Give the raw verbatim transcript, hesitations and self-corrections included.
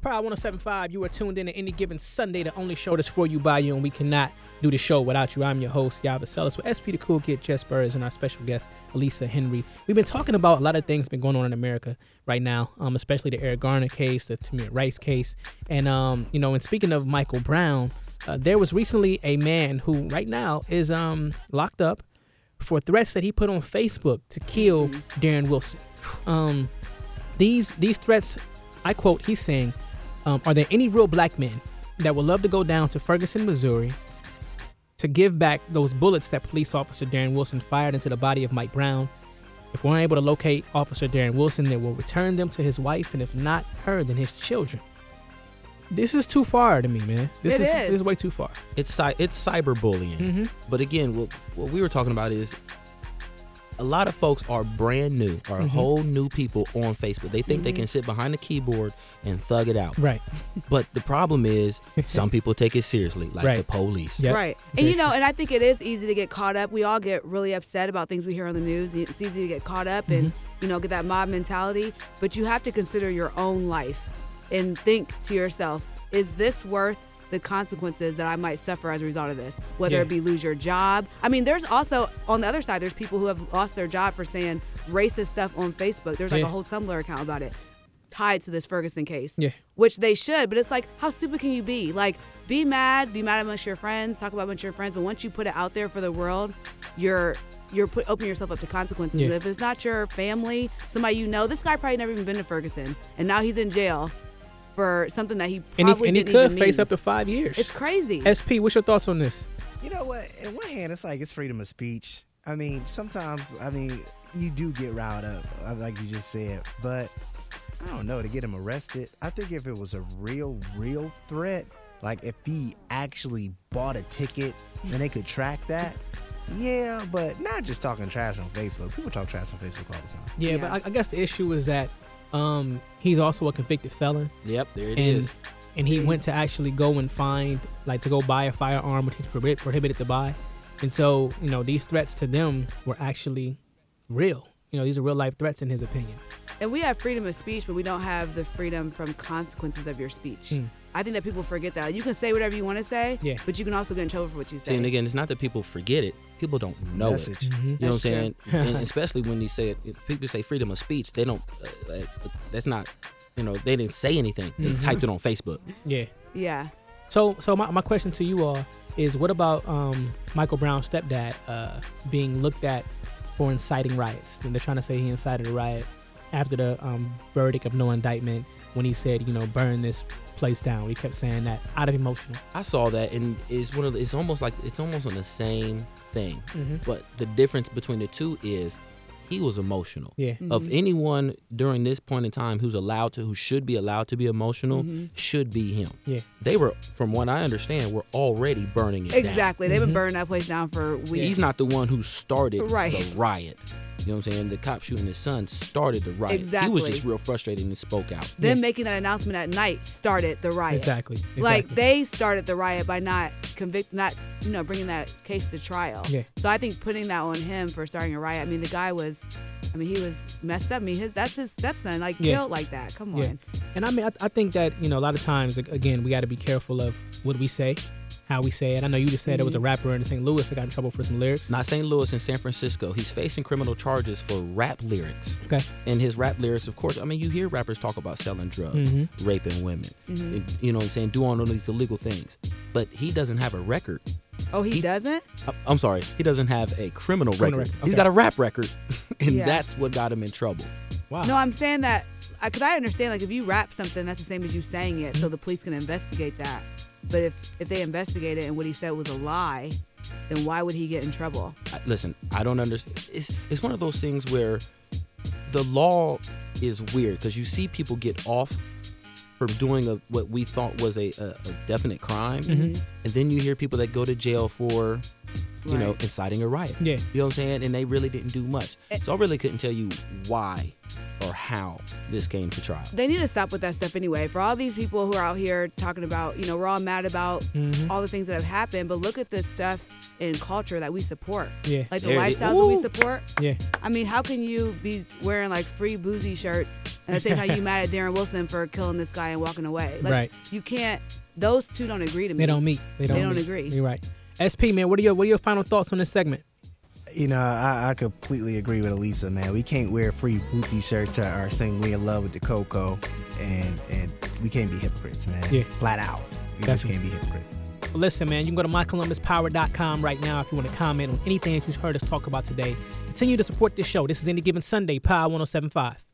Pride one oh seven point five. You are tuned in to Any Given Sunday, the only show that's for you, by you, and we cannot do the show without you. I'm your host, Yah Vaselis, with S P the Cool Kid, Jess Burrs, and our special guest, Elisa Henry. We've been talking about a lot of things been going on in America right now, um, especially the Eric Garner case, the Tamir Rice case, and um, you know, and speaking of Michael Brown, uh, there was recently a man who right now is um locked up for threats that he put on Facebook to kill Darren Wilson. Um, these these threats, I quote, he's saying, um, are there any real black men that would love to go down to Ferguson, Missouri to give back those bullets that police officer Darren Wilson fired into the body of Mike Brown? If we're unable to locate Officer Darren Wilson, then we'll return them to his wife, and if not her, then his children. This is too far to me, man. This it is, is this is way too far. It's it's cyberbullying. Mm-hmm. But again, what, what we were talking about is a lot of folks are brand new, are Mm-hmm. whole new people on Facebook. They think Mm-hmm. they can sit behind the keyboard and thug it out. Right. But the problem is some people take it seriously, like Right. the police. Yep. Right. And you know, and I think it is easy to get caught up. We all get really upset about things we hear on the news. It's easy to get caught up and, you know, get that mob mentality. But you have to consider your own life and think to yourself, is this worth the consequences that I might suffer as a result of this? Whether Yeah. it be lose your job. I mean, there's also, on the other side, there's people who have lost their job for saying racist stuff on Facebook. There's like Yeah. a whole Tumblr account about it tied to this Ferguson case. Yeah. Which they should, but it's like, how stupid can you be? Like, be mad, be mad amongst your friends, talk about amongst your friends, but once you put it out there for the world, you're you're put, opening yourself up to consequences. Yeah. If it's not your family, somebody you know, this guy probably never even been to Ferguson, and now he's in jail for something that he And probably he, and he didn't could even face mean. up to five years. It's crazy. S P, what's your thoughts on this? You know what? On one hand, it's like it's freedom of speech. I mean, sometimes, I mean, you do get riled up, like you just said. But I don't know, to get him arrested, I think if it was a real, real threat, like if he actually bought a ticket and they could track that, yeah, but not just talking trash on Facebook. People talk trash on Facebook all the time. Yeah, Yeah. but I, I guess the issue is that um, he's also a convicted felon. Yep, there it is. and and he went to actually go and find, like, to go buy a firearm, which he's prohibit, prohibited to buy. And so, you know, these threats to them were actually real. You know, these are real life threats in his opinion. And we have freedom of speech, but we don't have the freedom from consequences of your speech. Mm. I think that people forget that. You can say whatever you want to say, Yeah. but you can also get in trouble for what you See, say. and again, it's not that people forget it. People don't know Message. it. Mhm. You know what I'm That's saying? And especially when you say it, if people say freedom of speech, they don't, uh, uh, that's not, you know, they didn't say anything. They Mhm. typed it on Facebook. Yeah. Yeah. So, so my, my question to you all is, what about um, Michael Brown's stepdad uh, being looked at for inciting riots? And they're trying to say he incited a riot after the um, verdict of no indictment, when he said, you know, burn this place down. He kept saying that out of emotional. I saw that, and it's one of the, it's almost like it's almost on the same thing. Mm-hmm. But the difference between the two is he was emotional. Yeah. Of anyone during this point in time who's allowed to, who should be allowed to be emotional, should be him. Yeah. They were, from what I understand, were already burning it down. Exactly. They've Mhm. been burning that place down for weeks. He's not the one who started Right. the riot. You know what I'm saying? The cop shooting his son started the riot. He was Exactly. just real frustrated and spoke out. Them Yeah. making that announcement at night started the riot. Exactly. exactly. Like, they started the riot by not convict, not, you know, bringing that case to trial. Yeah. So I think putting that on him for starting a riot. I mean, the guy was, I mean, he was messed up. I mean, his that's his stepson, like Yeah. killed like that. Come Yeah. on. And I mean, I, I think that, you know, a lot of times, ag- again, we got to be careful of what we say, how we say it. I know you just said there was a rapper in Saint Louis that got in trouble for some lyrics. Not Saint Louis and San Francisco. He's facing criminal charges for rap lyrics. Okay. And his rap lyrics, of course, I mean, you hear rappers talk about selling drugs, Mhm. raping women, and, you know what I'm saying, doing all these illegal things. But he doesn't have a record. Oh, he, He- doesn't? I- I'm sorry, he doesn't have a criminal, Criminal record. record, He's okay. got a rap record, and Yeah. that's what got him in trouble. Wow. No, I'm saying that because I understand, like, if you rap something, that's the same as you saying it, so the police can investigate that. But if, if they investigate it and what he said was a lie, then why would he get in trouble? I- Listen, I don't understand. It's, it's one of those things where the law is weird because you see people get off from doing a, what we thought was a, a, a definite crime, Mhm. and then you hear people that go to jail for, you know, Right. inciting a riot. Yeah. You know what I'm saying? And they really didn't do much. Eh. So I really couldn't tell you why or how this came to trial. They need to stop with that stuff anyway. For all these people who are out here talking about, you know, we're all mad about Mhm. all the things that have happened, but look at this stuff in culture that we support. Yeah. Like the There it is. lifestyles that we Ooh. support. Yeah. I mean, how can you be wearing like free boozy shirts And at the same time, you mad at Darren Wilson for killing this guy and walking away. Like, Right. You can't. Those two don't agree to me. They don't meet. They don't, They don't meet. agree. You're right. S P, man, what are your what are your final thoughts on this segment? You know, I, I completely agree with Elisa, man. We can't wear free Bootsy shirts or sing "We in Love with the Coco," and and we can't be hypocrites, man. Yeah. Flat out, we just can't be hypocrites. Well, listen, man, you can go to my columbus power dot com right now if you want to comment on anything that you've heard us talk about today. Continue to support this show. This is Any Given Sunday, Power one oh seven point five.